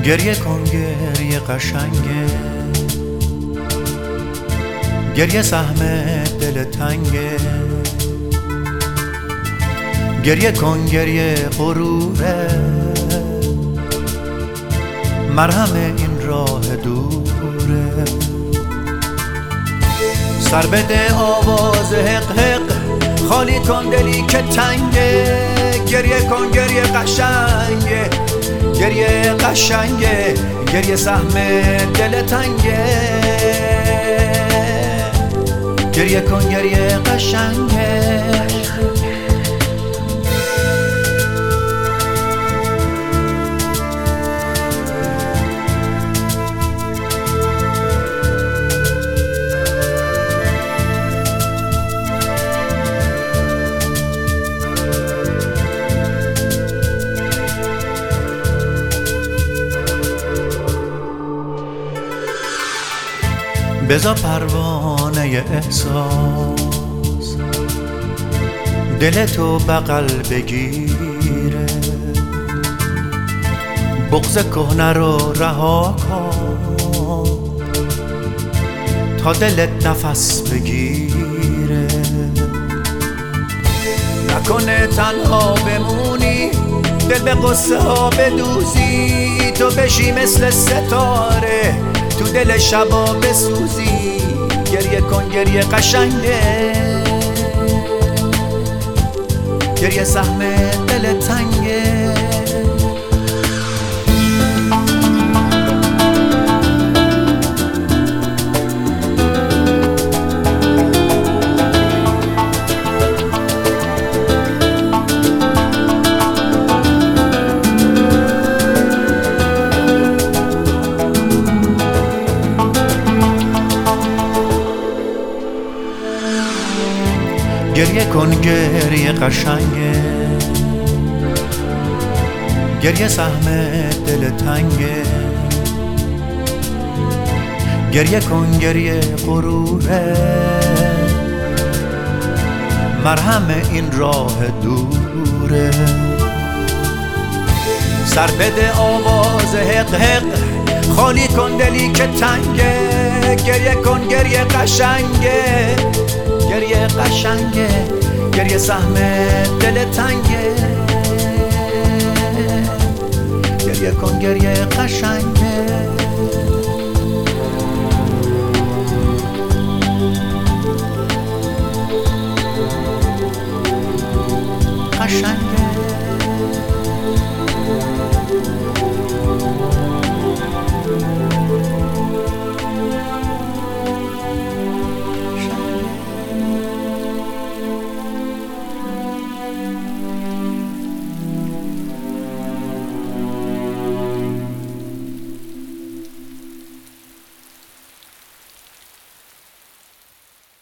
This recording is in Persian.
گریه کن گریه قشنگه، گریه سهم دل تنگه. گریه کن گریه غروره، مرهم این راه دوره. سر بده آواز حق حق، خالی کن دلی که تنگه. گریه کن گریه قشنگه، گریه قشنگه، گریه سهم دل تنگه. گریه کن گریه قشنگه. بذار پروانه احساس دلتو بغل بگیره. بغض کهنه رو رها کن تا دلت نفس بگیره. نکنه تنها بمونی، دل به قصه ها بدوزی، تو بشی مثل ستاره تو دل شبا بسوزی. گریه کن گریه قشنگه، گریه سهم دل تنگه. گریه کن گریه قشنگه، گریه سهم دل تنگه. گریه کن گریه غروره، مرهم این راه دوره. سر بده آواز حق حق، خالی کن دلی که تنگه. گریه کن گریه قشنگه، گریه قشنگه، گریه سهم دل تنگه. گریه کن گریه قشنگه.